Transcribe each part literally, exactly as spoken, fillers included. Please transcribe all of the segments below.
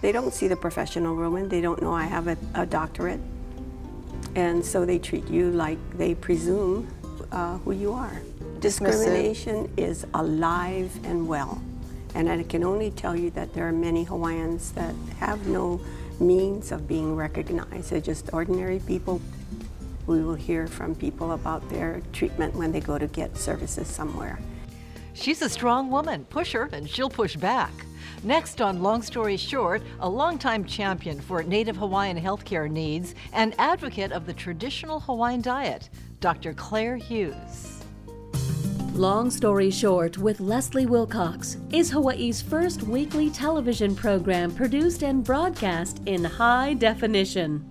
They don't see the professional woman. They don't know I have a, a doctorate. And so they treat you like they presume uh, who you are. Discrimination is alive and well. And I can only tell you that there are many Hawaiians that have no means of being recognized. They're just ordinary people. We will hear from people about their treatment when they go to get services somewhere. She's a strong woman. Push her and she'll push back. Next on Long Story Short, a longtime champion for Native Hawaiian healthcare needs and advocate of the traditional Hawaiian diet, Doctor Claire Hughes. Long Story Short with Leslie Wilcox is Hawaii's first weekly television program produced and broadcast in high definition.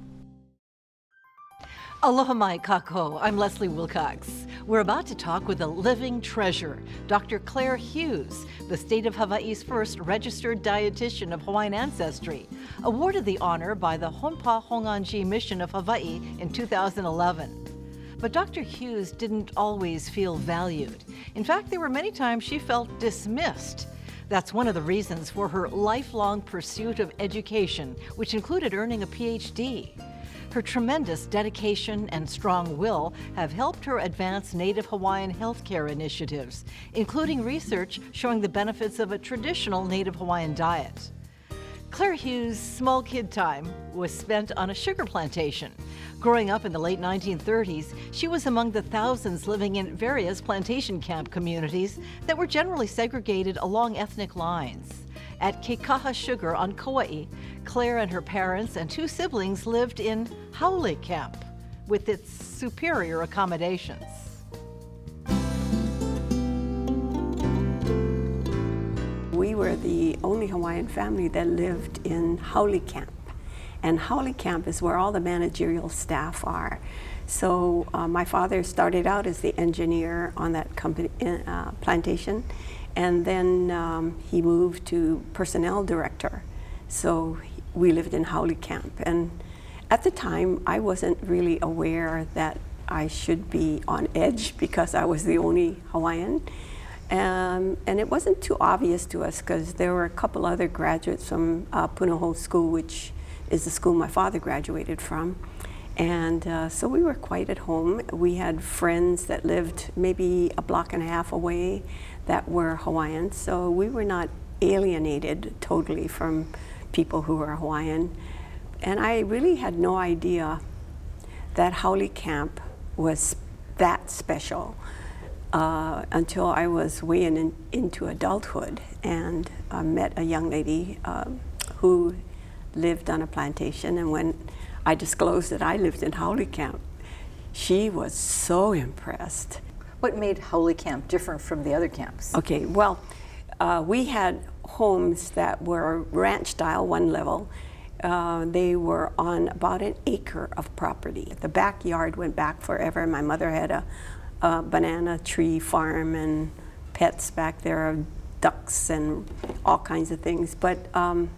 Aloha mai kako, I'm Leslie Wilcox. We're about to talk with a living treasure, Doctor Claire Hughes, the state of Hawaii's first registered dietitian of Hawaiian ancestry, awarded the honor by the Honpa Honganji Mission of Hawaii in two thousand eleven. But Doctor Hughes didn't always feel valued. In fact, there were many times she felt dismissed. That's one of the reasons for her lifelong pursuit of education, which included earning a P H D. Her tremendous dedication and strong will have helped her advance Native Hawaiian healthcare initiatives, including research showing the benefits of a traditional Native Hawaiian diet. Claire Hughes' small kid time was spent on a sugar plantation. Growing up in the late nineteen thirties, she was among the thousands living in various plantation camp communities that were generally segregated along ethnic lines. At Kekaha Sugar on Kauai, Claire and her parents and two siblings lived in Haole Camp with its superior accommodations. We were the only Hawaiian family that lived in Haole Camp. And Haole Camp is where all the managerial staff are. So uh, my father started out as the engineer on that company uh, plantation, and then um, he moved to personnel director. So he, we lived in Haole Camp. And at the time, I wasn't really aware that I should be on edge because I was the only Hawaiian. Um, and it wasn't too obvious to us because there were a couple other graduates from uh, Punahou School, which is the school my father graduated from. And uh, so we were quite at home. We had friends that lived maybe a block and a half away that were Hawaiian, so we were not alienated totally from people who were Hawaiian. And I really had no idea that Haole Camp was that special uh, until I was way in, into adulthood and uh, met a young lady uh, who lived on a plantation, and when I disclosed that I lived in Haole Camp, she was so impressed. What made Haole Camp different from the other camps? Okay, well, uh, we had homes that were ranch style, one level. Uh, they were on about an acre of property. The backyard went back forever. My mother had a, a banana tree farm and pets back there, ducks and all kinds of things. But um,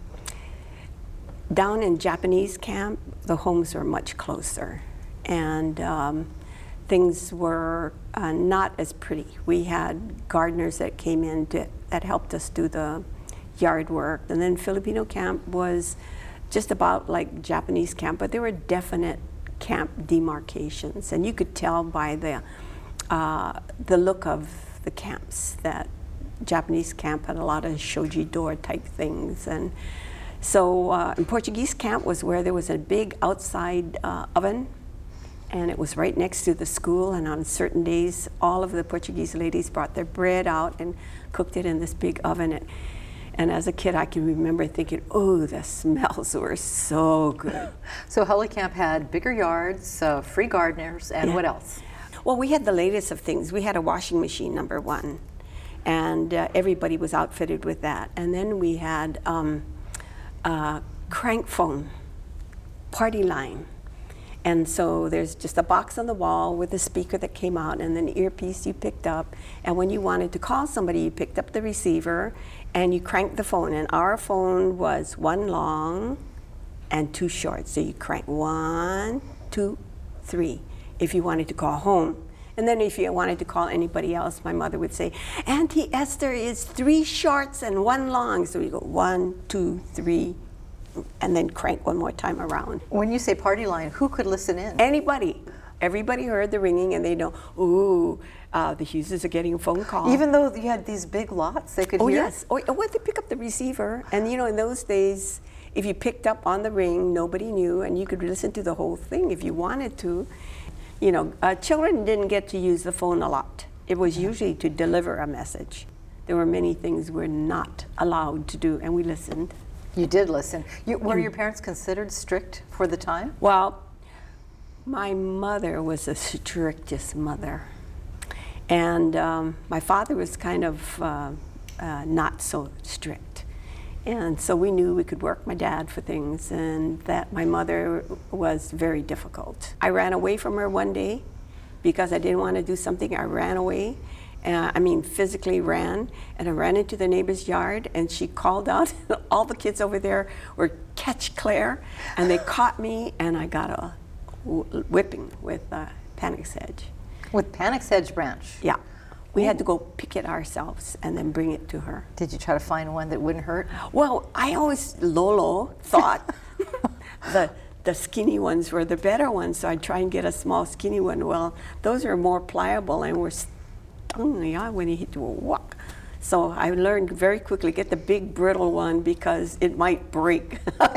down in Japanese camp, the homes were much closer, and um, things were uh, not as pretty. We had gardeners that came in to, that helped us do the yard work, and then Filipino camp was just about like Japanese camp, but there were definite camp demarcations, and you could tell by the uh, the look of the camps that Japanese camp had a lot of shoji door type things. And so uh, in Portuguese camp was where there was a big outside uh, oven, and it was right next to the school, and on certain days all of the Portuguese ladies brought their bread out and cooked it in this big oven. And, and as a kid I can remember thinking, oh, the smells were so good. So Haole Camp had bigger yards, uh, free gardeners, and Yeah. what else? Well, we had the latest of things. We had a washing machine, number one, and uh, everybody was outfitted with that. And then we had um, uh, crank phone, party line. And so there's just a box on the wall with a speaker that came out and an earpiece you picked up. And when you wanted to call somebody, you picked up the receiver and you cranked the phone. And our phone was one long and two short. So you crank one, two, three if you wanted to call home. And then if you wanted to call anybody else, my mother would say, Auntie Esther is three shorts and one long. So you go one, two, three, and then crank one more time around. When you say party line, who could listen in? Anybody. Everybody heard the ringing and they know, ooh, uh, the Hugheses are getting a phone call. Even though you had these big lots, they could oh, hear? Yes. Oh, yes. Well, they pick up the receiver. And, you know, in those days, if you picked up on the ring, nobody knew, and you could listen to the whole thing if you wanted to. You know, uh, children didn't get to use the phone a lot. It was usually to deliver a message. There were many things we're not allowed to do, and we listened. You did listen. You, were your parents considered strict for the time? Well, my mother was the strictest mother. And um, my father was kind of uh, uh, not so strict. And so we knew we could work my dad for things, and that my mother was very difficult. I ran away from her one day because I didn't want to do something. I ran away. Uh, I mean, physically ran, and I ran into the neighbor's yard, and she called out. All the kids over there were, "Catch Claire," and they caught me, and I got a whipping with uh, Panic Sedge. With Panic Sedge branch? Yeah. We had to go pick it ourselves and then bring it to her. Did you try to find one that wouldn't hurt? Well, I always, Lolo, thought the the skinny ones were the better ones, so I'd try and get a small skinny one. Well, those are more pliable and were stung, yeah, when you hit to a walk. So I learned very quickly, get the big brittle one because it might break.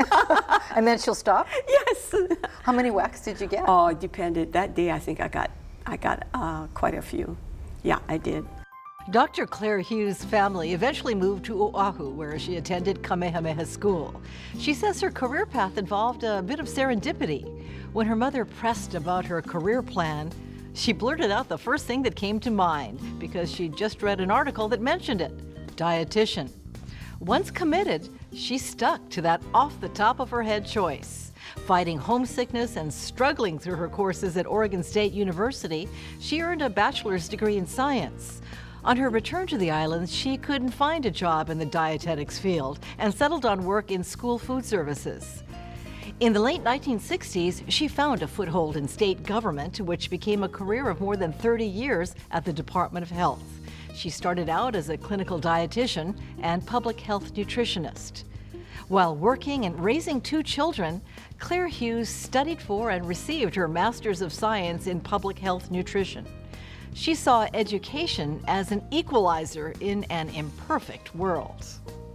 And then she'll stop? Yes. How many whacks did you get? Oh, it depended. That day I think I got, I got uh, quite a few. Yeah, I did. Doctor Claire Hughes' family eventually moved to Oahu, where she attended Kamehameha School. She says her career path involved a bit of serendipity. When her mother pressed about her career plan, she blurted out the first thing that came to mind because she'd just read an article that mentioned it: dietitian. Once committed, she stuck to that off-the-top-of-her-head choice. Fighting homesickness and struggling through her courses at Oregon State University, she earned a bachelor's degree in science. On her return to the islands, she couldn't find a job in the dietetics field and settled on work in school food services. In the late nineteen sixties, she found a foothold in state government, which became a career of more than thirty years at the Department of Health. She started out as a clinical dietitian and public health nutritionist. While working and raising two children, Claire Hughes studied for and received her Master's of Science in Public Health Nutrition. She saw education as an equalizer in an imperfect world.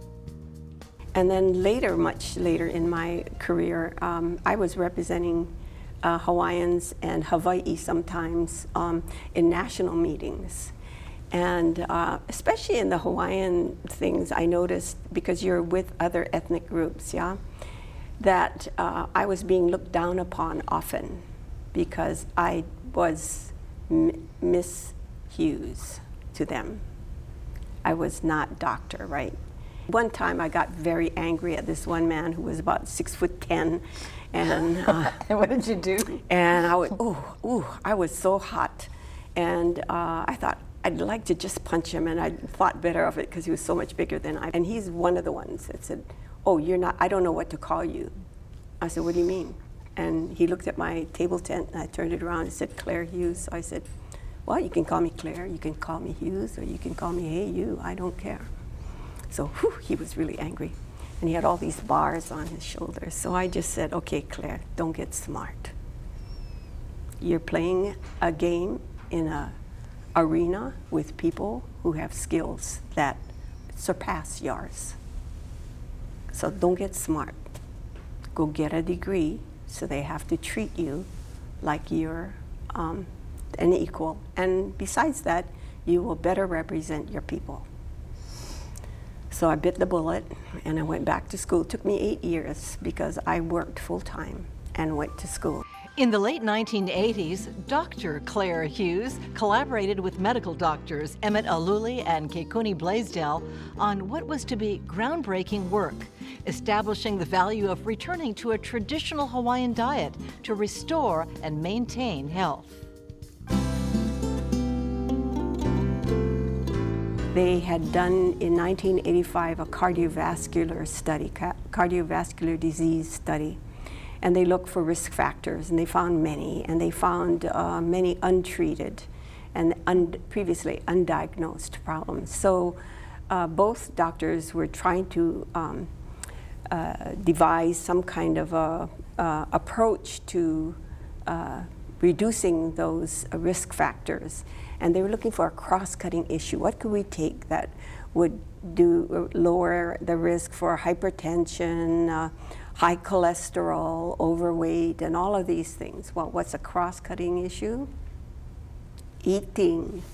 And then later, much later in my career, um, I was representing uh, Hawaiians and Hawaii sometimes um, in national meetings. And uh, especially in the Hawaiian things, I noticed, because you're with other ethnic groups, yeah, that uh, I was being looked down upon often because I was M- Miss Hughes to them. I was not doctor, right? One time I got very angry at this one man who was about six foot ten, and uh, and what did you do? And I would, ooh, ooh, I was so hot, and uh, I thought I'd like to just punch him, and I thought better of it because he was so much bigger than I. And he's one of the ones that said, "Oh, you're not. I don't know what to call you." I said, "What do you mean?" And he looked at my table tent, and I turned it around and said, "Claire Hughes." So I said, "Well, you can call me Claire, you can call me Hughes, or you can call me Hey You. I don't care." So whew, he was really angry, and he had all these bars on his shoulders. So I just said, "Okay, Claire, don't get smart. You're playing a game in a arena with people who have skills that surpass yours. So don't get smart. Go get a degree, so they have to treat you like you're um, an equal. And besides that, you will better represent your people." So I bit the bullet, and I went back to school. It took me eight years because I worked full-time and went to school. In the late nineteen eighties, Doctor Claire Hughes collaborated with medical doctors Emmett Aluli and Kekuni Blaisdell on what was to be groundbreaking work, establishing the value of returning to a traditional Hawaiian diet to restore and maintain health. They had done in nineteen eighty-five a cardiovascular study, ca- cardiovascular disease study. And they looked for risk factors, and they found many, and they found uh, many untreated and un- previously undiagnosed problems. So uh, both doctors were trying to um, uh, devise some kind of a uh, approach to uh, reducing those uh, risk factors. And they were looking for a cross-cutting issue. What could we take that would do lower the risk for hypertension, uh, high cholesterol, overweight, and all of these things? Well, what's a cross-cutting issue? Eating.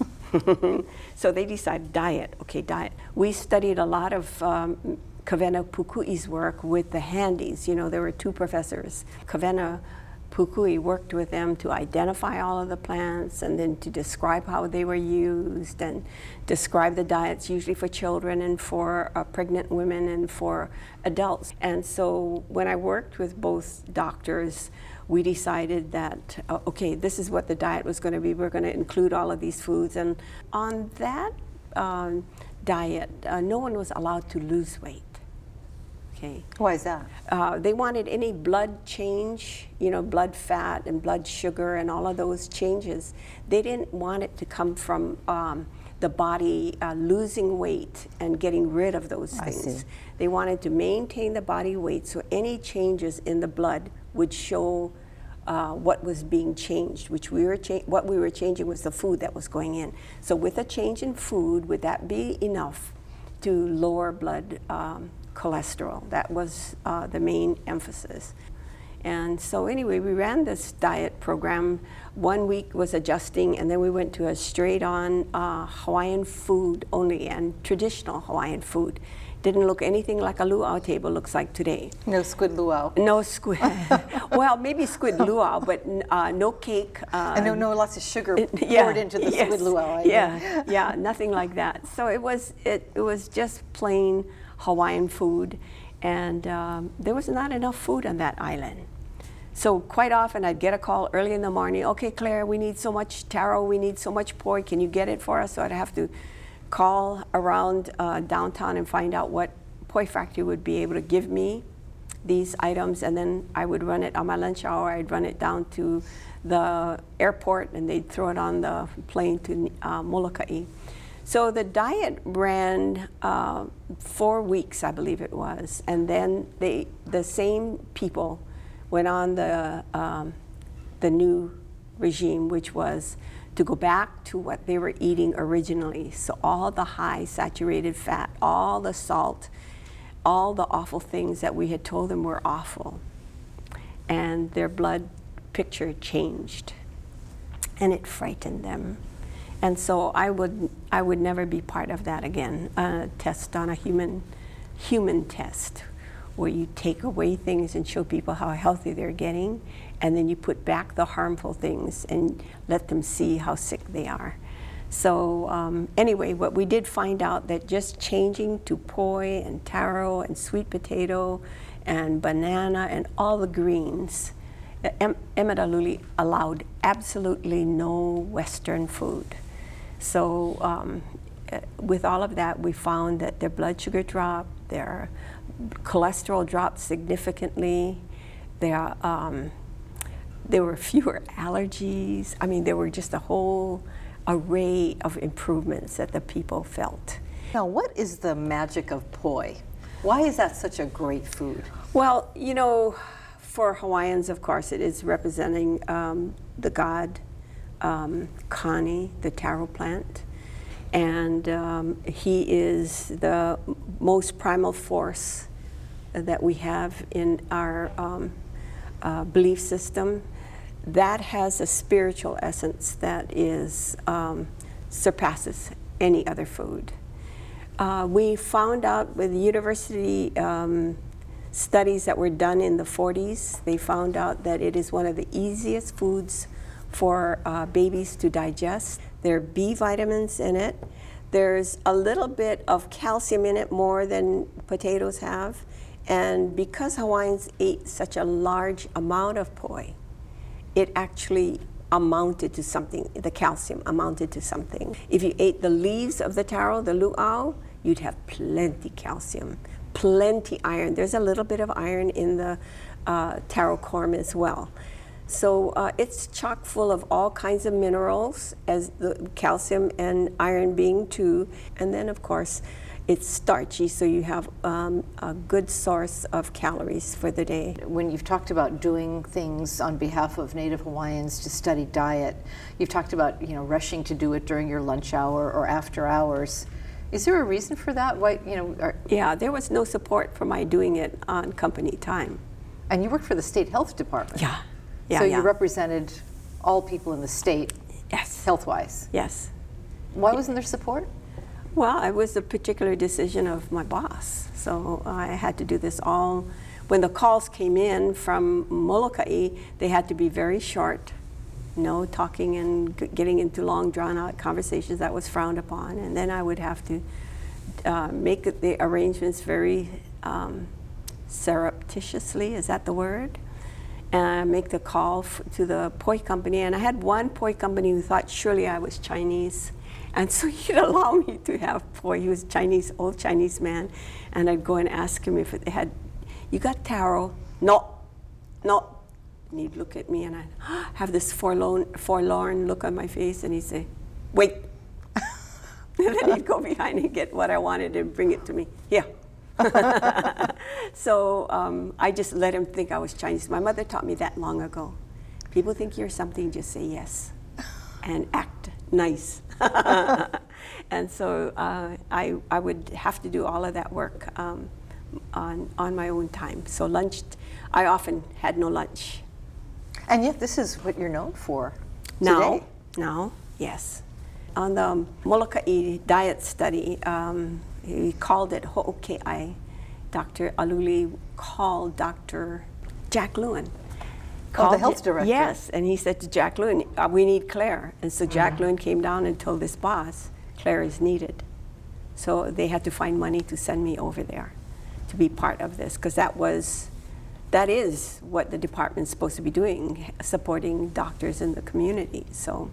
So they decided diet. Okay, diet. We studied a lot of um, Kawena Pukui's work with the Handies. You know, there were two professors. Kawena Pukui worked with them to identify all of the plants and then to describe how they were used and describe the diets, usually for children and for uh, pregnant women and for adults. And so when I worked with both doctors, we decided that, uh, okay, this is what the diet was going to be. We're going to include all of these foods. And on that um, diet, uh, no one was allowed to lose weight. Okay. Why is that? Uh, they wanted any blood change, you know, blood fat and blood sugar and all of those changes. They didn't want it to come from um, the body uh, losing weight and getting rid of those I things. see. They wanted to maintain the body weight, so any changes in the blood would show uh, what was being changed, which we were cha- what we were changing was the food that was going in. So with a change in food, would that be enough to lower blood um, cholesterol? That was uh, the main emphasis. And so anyway, we ran this diet program. One week was adjusting, and then we went to a straight-on uh, Hawaiian food only, and traditional Hawaiian food. Didn't look anything like a luau table looks like today. No squid luau. No squid. Well, maybe squid luau, but uh, no cake. Uh, I know, no, lots of sugar yeah, poured into the yes, squid luau. I yeah, know. yeah, nothing like that. So it was it, it was just plain Hawaiian food, and um, there was not enough food on that island. So quite often I'd get a call early in the morning, okay, Claire, we need so much taro, we need so much poi, can you get it for us? So I'd have to call around uh, downtown and find out what poi factory would be able to give me these items, and then I would run it on my lunch hour. I'd run it down to the airport, and they'd throw it on the plane to uh, Molokai. So the diet ran uh, four weeks, I believe it was, and then they, the same people went on the um, the new regime, which was to go back to what they were eating originally. So all the high saturated fat, all the salt, all the awful things that we had told them were awful. And their blood picture changed, and it frightened them. And so I would I would never be part of that again, a test on a human human test, where you take away things and show people how healthy they're getting, and then you put back the harmful things and let them see how sick they are. So um, anyway, what we did find out that just changing to poi and taro and sweet potato and banana and all the greens, em- Emetaluli allowed absolutely no Western food. So um, with all of that, we found that their blood sugar dropped, their cholesterol dropped significantly. There, um, there were fewer allergies. I mean, there were just a whole array of improvements that the people felt. Now, what is the magic of poi? Why is that such a great food? Well, you know, for Hawaiians, of course, it is representing um, the god um, Kani, the taro plant. And um, he is the most primal force that we have in our um, uh, belief system. That has a spiritual essence that is um, surpasses any other food. Uh, we found out with university um, studies that were done in the forties, they found out that it is one of the easiest foods for uh, babies to digest. There are B vitamins in it. There's a little bit of calcium in it, more than potatoes have. And because Hawaiians ate such a large amount of poi, it actually amounted to something. The calcium amounted to something. If you ate the leaves of the taro, the luau, you'd have plenty calcium, plenty iron. There's a little bit of iron in the uh, taro corm as well. So uh, it's chock full of all kinds of minerals, as the calcium and iron being two. And then, of course, It's starchy, so you have um, a good source of calories for the day. When you've talked about doing things on behalf of Native Hawaiians to study diet, you've talked about, you know, rushing to do it during your lunch hour or after hours. Is there a reason for that? Why, you know? Are, yeah, there was no support for my doing it on company time. And you worked for the state health department. Yeah, yeah, So yeah. you represented all people in the state, yes, health-wise. yes. Why wasn't there support? Well, it was a particular decision of my boss. So I had to do this all. When the calls came in from Molokai, they had to be very short. No talking and g- getting into long, drawn-out conversations. That was frowned upon. And then I would have to uh, make the arrangements very um, surreptitiously. Is that the word? And make the call f- to the poi company. And I had one poi company who thought surely I was Chinese. And so he'd allow me to have poi. He was Chinese, old Chinese man. And I'd go and ask him if they had, you got taro? No, no. And he'd look at me and I'd have this forlorn, forlorn look on my face and he'd say, wait. And then he'd go behind and get what I wanted and bring it to me. Here. So um, I just let him think I was Chinese. My mother taught me that long ago. People think you're something, just say yes and act nice. And so uh, I, I would have to do all of that work um, on, on my own time. So lunch, I often had no lunch. And yet this is what you're known for Now, today. now, yes. On the Molokai diet study, um, he called it Ho'oke'ai. Doctor Aluli called Doctor Jack Lewin. Oh, the Called health it- director. Yes, and he said to Jack Lewin, uh, we need Claire. And so Jack Mm-hmm. Lewin came down and told his boss, Claire is needed. So they had to find money to send me over there to be part of this, because that was, that is what the department's supposed to be doing, supporting doctors in the community. So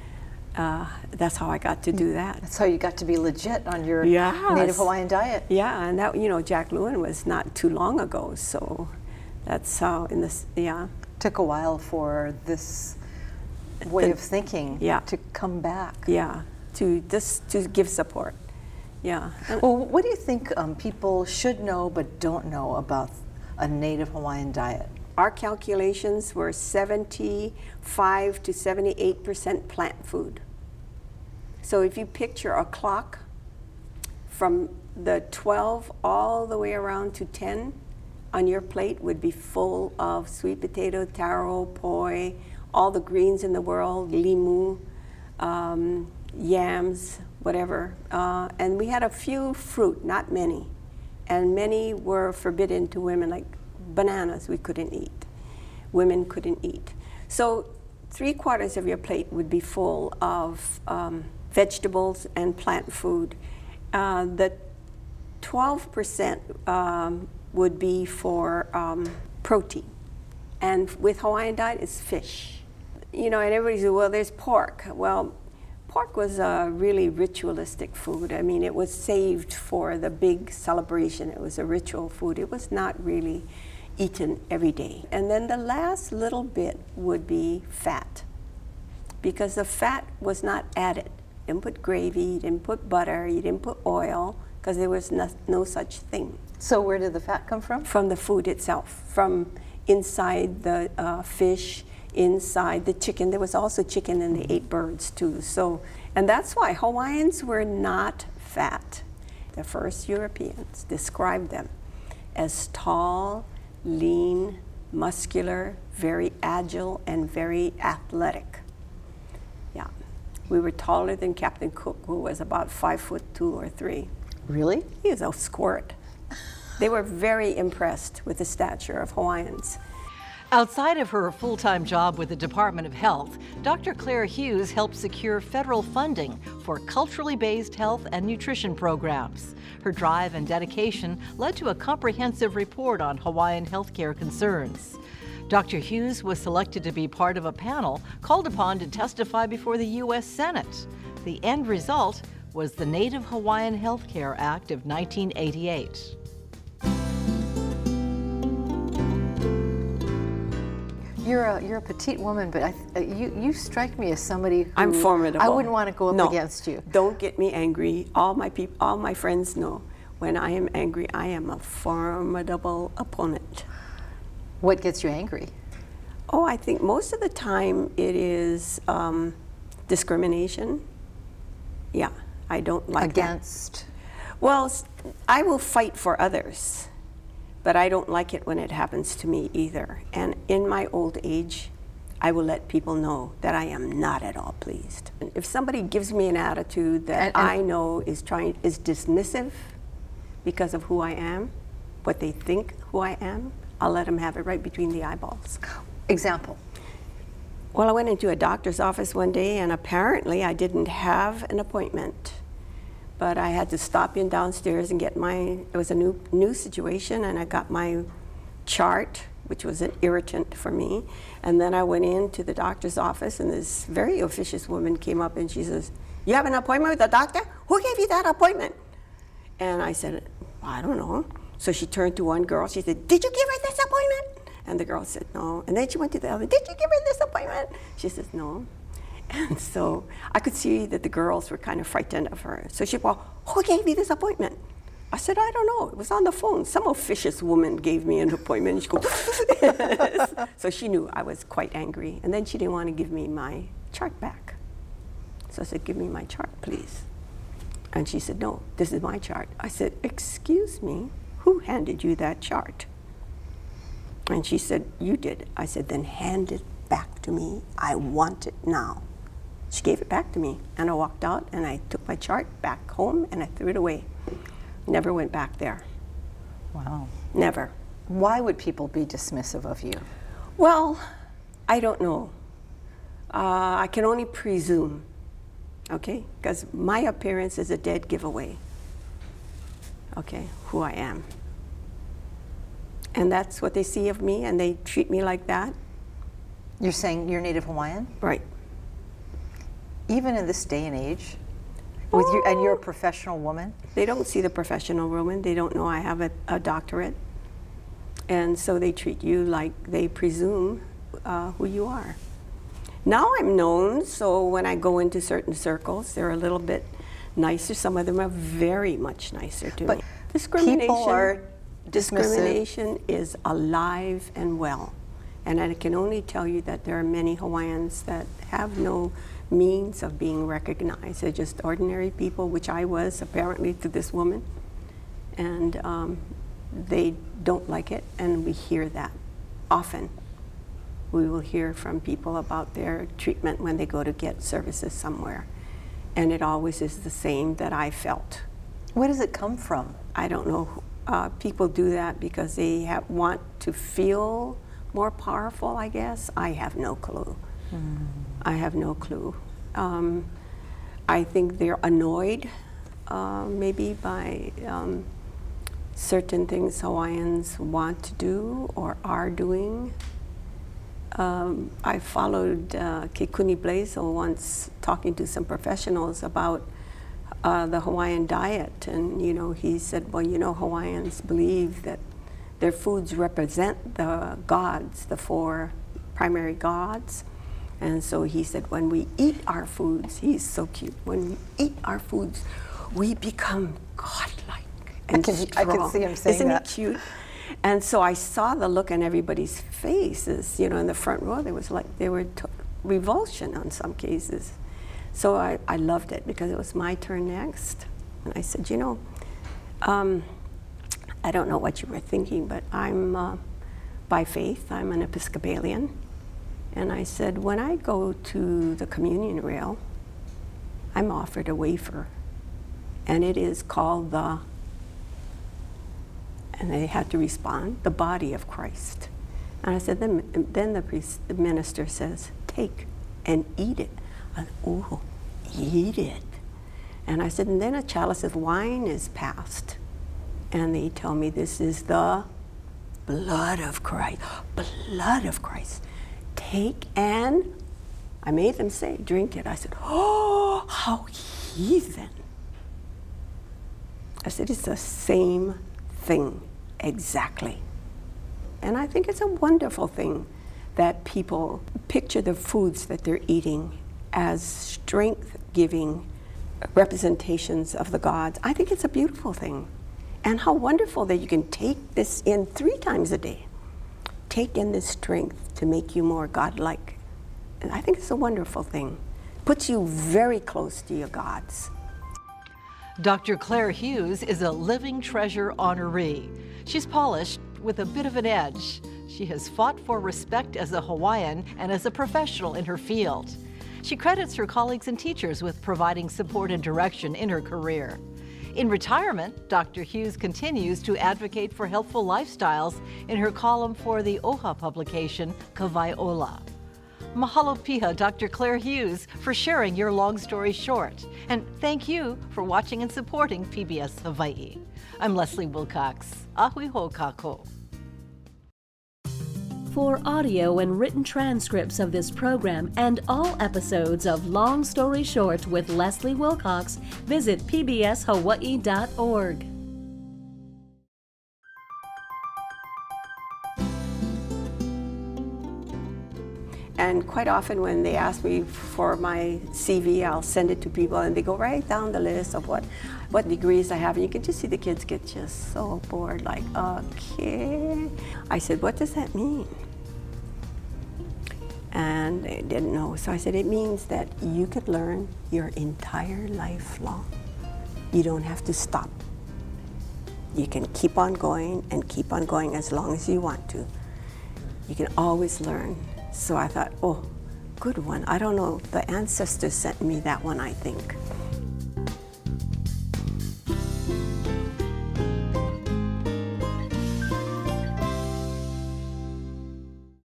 uh, that's how I got to do that. That's how you got to be legit on your Yes. Native Hawaiian diet. Yeah, and that, you know, Jack Lewin was not too long ago, so that's how in this, yeah. Took a while for this way of thinking Yeah. to come back. Yeah, to just to give support. Yeah. And Well, what do you think um, people should know but don't know about a Native Hawaiian diet? our calculations were seventy-five to seventy-eight percent plant food. So if you picture a clock from the twelve all the way around to ten on your plate would be full of sweet potato, taro, poi, all the greens in the world, limu, um, yams, whatever. Uh, and we had a few fruit, not many. And many were forbidden to women, like bananas we couldn't eat. Women couldn't eat. So three quarters of your plate would be full of um, vegetables and plant food. Uh, the twelve percent um, would be for um, protein. And with Hawaiian diet, it's fish. You know, and everybody says, well, there's pork. Well, pork was a really ritualistic food. I mean, it was saved for the big celebration. It was a ritual food. It was not really eaten every day. And then the last little bit would be fat, because the fat was not added. You didn't put gravy, you didn't put butter, you didn't put oil, because there was no, no such thing. So where did the fat come from? From the food itself, from inside the uh, fish, inside the chicken. There was also chicken, and they ate birds too. So, and that's why Hawaiians were not fat. The first Europeans described them as tall, lean, muscular, very agile, and very athletic. Yeah, we were taller than Captain Cook, who was about five foot two or three. Really? He was a squirt. They were very impressed with the stature of Hawaiians. Outside of her full-time job with the Department of Health, Doctor Claire Hughes helped secure federal funding for culturally based health and nutrition programs. Her drive and dedication led to a comprehensive report on Hawaiian healthcare concerns. Doctor Hughes was selected to be part of a panel called upon to testify before the U S Senate. The end result was the Native Hawaiian Healthcare Act of nineteen eighty-eight. You're a you're a petite woman, but I th- uh, you you strike me as somebody who I'm formidable. I wouldn't want to go up No, against you. Don't get me angry. All my peop- all my friends know When I am angry, I am a formidable opponent. What gets you angry? Oh, I think most of the time it is um, discrimination. Yeah, I don't like Against? that. Well, s- I will fight for others, but I don't like it when it happens to me either. And in my old age, I will let people know that I am not at all pleased. If somebody gives me an attitude that And- and- I know is trying is dismissive because of who I am, what they think who I am, I'll let them have it right between the eyeballs. Example. Well, I went into a doctor's office one day, and apparently I didn't have an appointment, but I had to stop in downstairs and get my, it was a new, new situation, and I got my chart, which was an irritant for me. And then I went into the doctor's office, and this very officious woman came up and she says, "You have an appointment with the doctor? Who gave you that appointment?" And I said, "I don't know." So she turned to one girl, she said, "Did you give her this appointment?" And the girl said, "No." And then she went to the other, "Did you give her this appointment?" She says, "No." And so I could see that the girls were kind of frightened of her. So she, "Well, who gave you this appointment?" I said, "I don't know. It was on the phone. Some officious woman gave me an appointment." And she goes, so she knew I was quite angry. And then she didn't want to give me my chart back. So I said, "Give me my chart, please." And she said, "No, this is my chart." I said, "Excuse me, who handed you that chart?" And she said, "You did." I said, "Then hand it back to me. I want it now." She gave it back to me, and I walked out, and I took my chart back home, and I threw it away. Never went back there. Wow. Never. Why would people be dismissive of you? Well, I don't know. Uh, I can only presume, okay? Because my appearance is a dead giveaway, okay, who I am. And that's what they see of me, and they treat me like that. You're saying you're Native Hawaiian? Right. Even in this day and age? With you, and you're a professional woman? They don't see the professional woman. They don't know I have a, a doctorate. And so they treat you like they presume uh, who you are. Now I'm known, so when I go into certain circles, they're a little bit nicer. Some of them are very much nicer to But me. Discrimination, people are dismissive. discrimination is alive and well. And I can only tell you that there are many Hawaiians that have no means of being recognized. They're just ordinary people, which I was apparently to this woman. And um, they don't like it, and we hear that often. We will hear from people about their treatment when they go to get services somewhere. And it always is the same that I felt. Where does it come from? I don't know. Uh, people do that because they have, want to feel more powerful, I guess. I have no clue. Mm. I have no clue. Um, I think they're annoyed uh, maybe by um, certain things Hawaiians want to do or are doing. Um, I followed uh, Kekuni Blaisdell once talking to some professionals about uh, the Hawaiian diet, and you know, he said, well, you know, Hawaiians believe that their foods represent the gods, the four primary gods. And so he said, when we eat our foods, he's so cute, when we eat our foods, we become godlike and I can, strong. I can see him saying Isn't that. Isn't it cute? And so I saw the look on everybody's faces, you know, in the front row, there was like, there were t- revulsion on some cases. So I, I loved it because it was my turn next. And I said, you know, um, I don't know what you were thinking, but I'm, uh, by faith, I'm an Episcopalian. And I said, when I go to the communion rail, I'm offered a wafer, and it is called the, and they had to respond, the body of Christ. And I said, then, then the, priest, the minister says, take and eat it. I said, oh, eat it. And I said, and then a chalice of wine is passed. And they tell me this is the blood of Christ, blood of Christ. Take and, I made them say, drink it. I said, oh, how heathen. I said, it's the same thing, exactly. And I think it's a wonderful thing that people picture the foods that they're eating as strength-giving representations of the gods. I think it's a beautiful thing. And how wonderful that you can take this in three times a day. Take in this strength to make you more godlike. And I think it's a wonderful thing. Puts you very close to your gods. Doctor Claire Hughes is a Living Treasure honoree. She's polished with a bit of an edge. She has fought for respect as a Hawaiian and as a professional in her field. She credits her colleagues and teachers with providing support and direction in her career. In retirement, Doctor Hughes continues to advocate for healthful lifestyles in her column for the O H A publication, Kawai'ola. Mahalo piha, Doctor Claire Hughes, for sharing your long story short. And thank you for watching and supporting P B S Hawaii. I'm Leslie Wilcox. Ahui ho kako. For audio and written transcripts of this program and all episodes of Long Story Short with Leslie Wilcox, visit p b s hawaii dot org. And quite often when they ask me for my C V, I'll send it to people and they go right down the list of what, what degrees I have. And you can just see the kids get just so bored, like, okay. I said, what does that mean? And they didn't know. So I said, it means that you could learn your entire life long. You don't have to stop. You can keep on going and keep on going as long as you want to. You can always learn. So I thought, oh, good one. I don't know. The ancestors sent me that one, I think.